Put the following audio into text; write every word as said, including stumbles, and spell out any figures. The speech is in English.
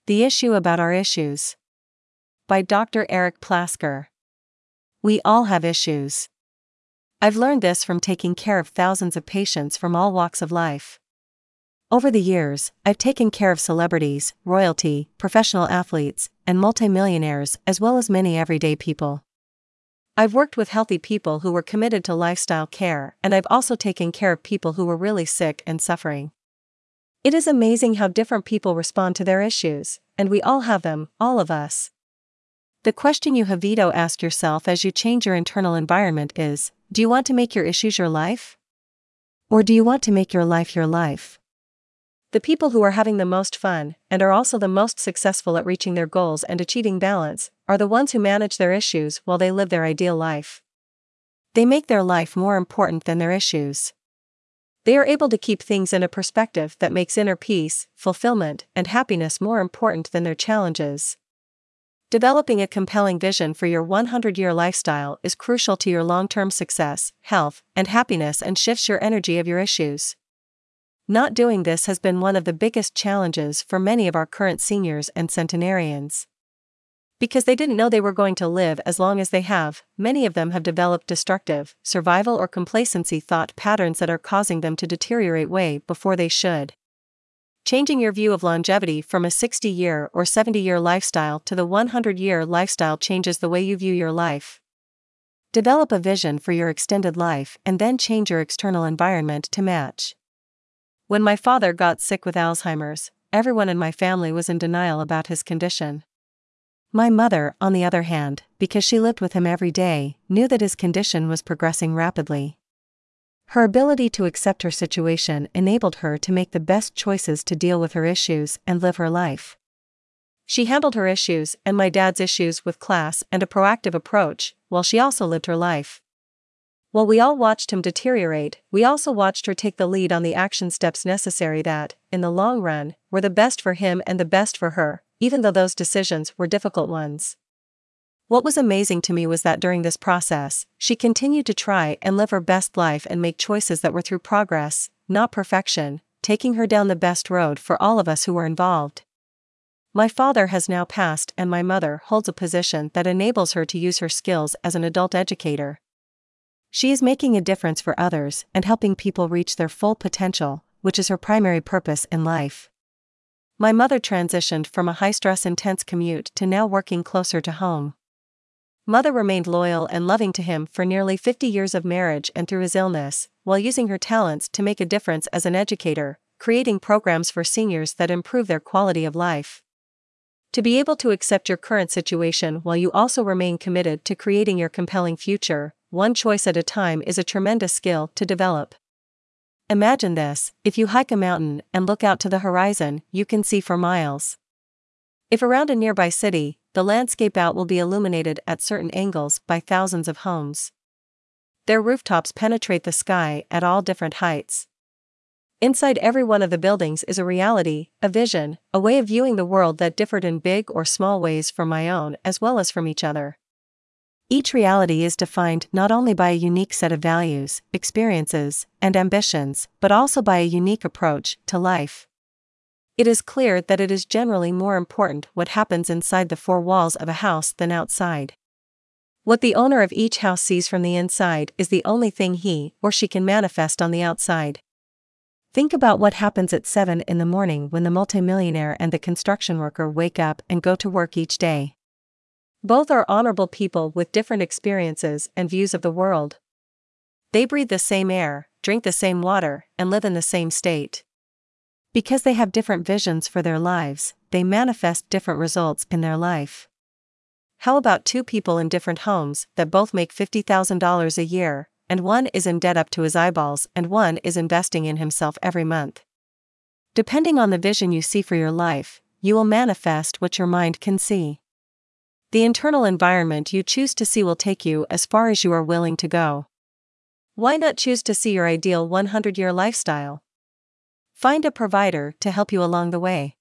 The Issue About Our Issues. By Doctor Eric Plasker. We all have issues. I've learned this from taking care of thousands of patients from all walks of life. Over the years, I've taken care of celebrities, royalty, professional athletes, and multimillionaires, as well as many everyday people. I've worked with healthy people who were committed to lifestyle care, and I've also taken care of people who were really sick and suffering. It is amazing how different people respond to their issues, and we all have them, all of us. The question you have to ask yourself as you change your internal environment is, do you want to make your issues your life? Or do you want to make your life your life? The people who are having the most fun, and are also the most successful at reaching their goals and achieving balance, are the ones who manage their issues while they live their ideal life. They make their life more important than their issues. They are able to keep things in a perspective that makes inner peace, fulfillment, and happiness more important than their challenges. Developing a compelling vision for your hundred-year lifestyle is crucial to your long-term success, health, and happiness, and shifts your energy of your issues. Not doing this has been one of the biggest challenges for many of our current seniors and centenarians. Because they didn't know they were going to live as long as they have, many of them have developed destructive, survival or complacency thought patterns that are causing them to deteriorate way before they should. Changing your view of longevity from a sixty-year or seventy-year lifestyle to the hundred-year lifestyle changes the way you view your life. Develop a vision for your extended life and then change your external environment to match. When my father got sick with Alzheimer's, everyone in my family was in denial about his condition. My mother, on the other hand, because she lived with him every day, knew that his condition was progressing rapidly. Her ability to accept her situation enabled her to make the best choices to deal with her issues and live her life. She handled her issues and my dad's issues with class and a proactive approach, while she also lived her life. While we all watched him deteriorate, we also watched her take the lead on the action steps necessary that, in the long run, were the best for him and the best for her, even though those decisions were difficult ones. What was amazing to me was that during this process, she continued to try and live her best life and make choices that were through progress, not perfection, taking her down the best road for all of us who were involved. My father has now passed and my mother holds a position that enables her to use her skills as an adult educator. She is making a difference for others and helping people reach their full potential, which is her primary purpose in life. My mother transitioned from a high-stress intense commute to now working closer to home. Mother remained loyal and loving to him for nearly fifty years of marriage and through his illness, while using her talents to make a difference as an educator, creating programs for seniors that improve their quality of life. To be able to accept your current situation while you also remain committed to creating your compelling future, one choice at a time, is a tremendous skill to develop. Imagine this: if you hike a mountain and look out to the horizon, you can see for miles. If around a nearby city, the landscape out will be illuminated at certain angles by thousands of homes. Their rooftops penetrate the sky at all different heights. Inside every one of the buildings is a reality, a vision, a way of viewing the world that differed in big or small ways from my own as well as from each other. Each reality is defined not only by a unique set of values, experiences, and ambitions, but also by a unique approach to life. It is clear that it is generally more important what happens inside the four walls of a house than outside. What the owner of each house sees from the inside is the only thing he or she can manifest on the outside. Think about what happens at seven in the morning when the multimillionaire and the construction worker wake up and go to work each day. Both are honorable people with different experiences and views of the world. They breathe the same air, drink the same water, and live in the same state. Because they have different visions for their lives, they manifest different results in their life. How about two people in different homes that both make fifty thousand dollars a year, and one is in debt up to his eyeballs and one is investing in himself every month? Depending on the vision you see for your life, you will manifest what your mind can see. The internal environment you choose to see will take you as far as you are willing to go. Why not choose to see your ideal hundred-year lifestyle? Find a provider to help you along the way.